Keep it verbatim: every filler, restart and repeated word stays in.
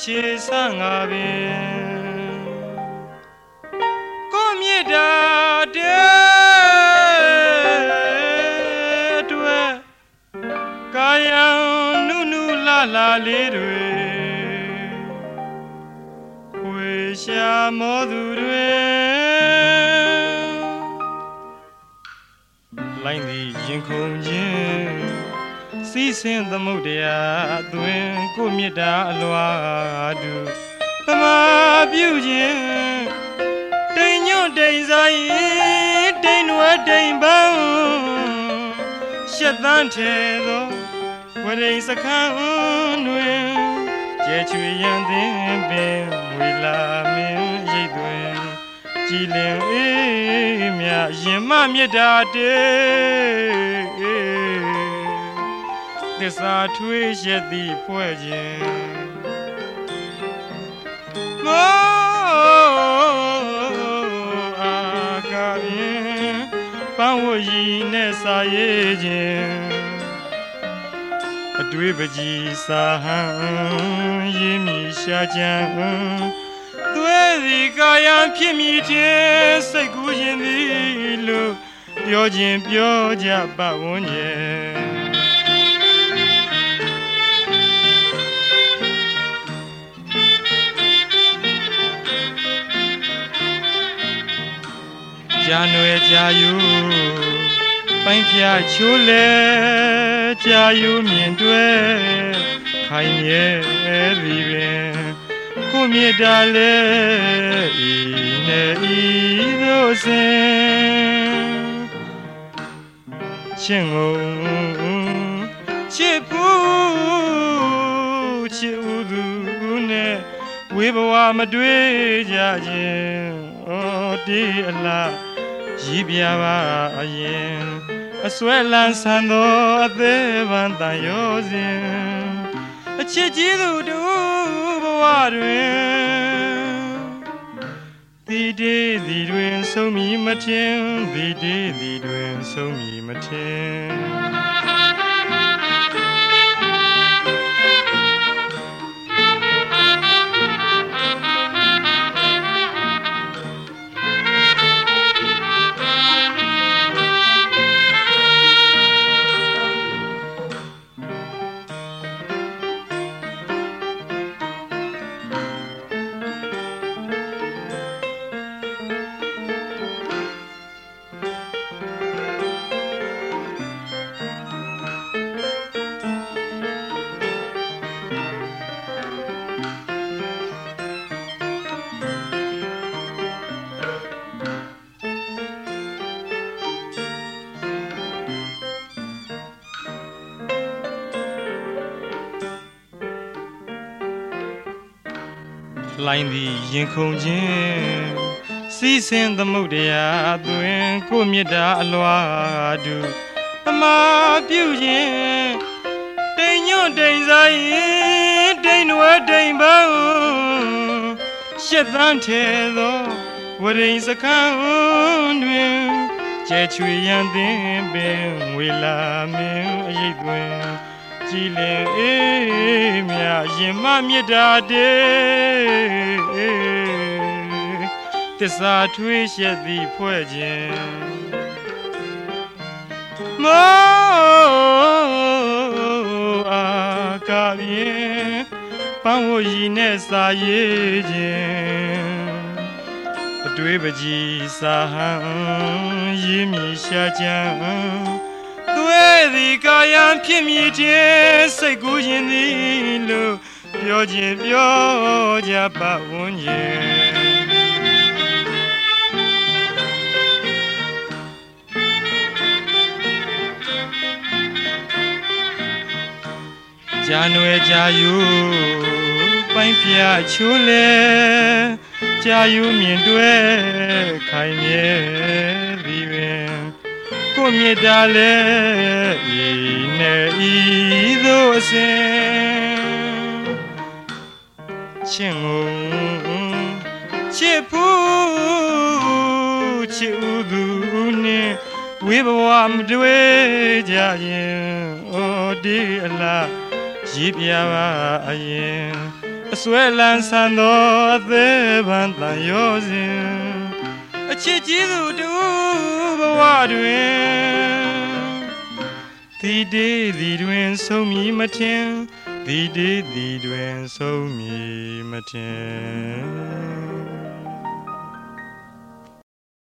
ချေဆန်းငါပင်ကိုမြစ်တာတဲ့အတွက်ကာယံနုနုလာလာလေးတွေဝေရှာမောသူတွေလိုင်းသည်ရင်ခုန်ခြင်းစီးဆင်းသမုဒ္ဒရာအတွင်ကိုမြစ်တာအလွာတူသမာပြုခြင်းတိမ်ညွတ်တိမ်ဆိုင်တိမ်နွယ်တိမ်ပန်းရှက်သန်းထဲသောဝရိစခန်းတွင်ကျဲချွေရန်သင်ပင်ဝေလာမင်းရိတ်တွင်ကြည်လင်အေးမြရင်မမြစ်တာတေသစ္စာထွေးရသည်ဖွဲ့ခြင်းမောအာကာရင်ပန်းဝရီနဲ့စာရေးခြင်းအတွေ့ပကြီးစာဟံရေးမိရှာကြံသွေးစီကာယံဖြစ်မိခြင်းစိတ်ကူးရင်သည်လို့ပြောခြင်းပြောကြပတ်ဝန်းကျင်ကြာနွယ်ကြာယူပိုင်းဖြာချိုးလဲကြာယူမြင်တွဲခိုင်မြဲသည်ပင်ကိုမြစ်တာလဲဤနဲ့ဤသို့စဉ်ချင်းငုံချစ်ဖူးချစ်ဥသူနဲ့ဝေဘဝမတွေ့ကြခြင်းဩတေအလားရည်ပြပါအရင်အစွဲလန်းဆန်းသောအသေးပန်တန်ရောစဉ်အချစ်ကြီးသူတူဘဝတွင်ဒီတေးဒီတွင်ဆုံးမီမထင်ဒီတေးဒီတွင်ဆုံးမီမထင်လိုင်းသည်ရင်ခုန်ခြင်းစီးဆင်းသမုဒ္ဒရာအတွင်ကိုမြစ်တာအလွာတူသမာပြုခြင်းတိမ်ညွတ်တိမ်ဆိုင်တိမ်နွယ်တိမ်ပန်းရှက်သန်းထဲသောဝရိစခန်းတွင်ကျဲချွေရန်သင်ပင်ဝေလာမင်းအရိတ်တွင်ကြည်လင်အေးမြရင်မမြစ်တာတေသစ္စာထွေးရှက်သည်ဖွဲ့ခြင်းမောအာကာရင်ပန်းဝရီနဲ့စာရေးခြင်းအတွေ့ပကြီးစာဟံရေးမိရှာကြံသွေးသည်ကာယံဖြစ်မိခြင်းစိတ်ကူးရင်သည်လို့ပြောခြင်းပြောကြပတ်ဝန်းကျင်ကြာနွယ်ကြာယူပိုင်းဖြာချိုးလဲကြာယူမြင်တွဲခိုင်မြဲသည်ပင်ကိုမြစ်တာလဲဤနဲ့ဤသို့စဉ်ချင်းငုံချစ်ဖူးချစ်ဥသူနဲ့ဝေဘဝမတွေ့ကြရင်ဩဒီအလားရည်ပြပါအရင်အအစွဲလန်းဆန်သောအသေးပန်တန်ရောစဉ်အချစ်ကြီးသူတူဘဝတွင်ဒီဒေးဒီတွင်ဆုံးမီမထင်ဒီဒေးဒီတွင်ဆုံးမီမထင်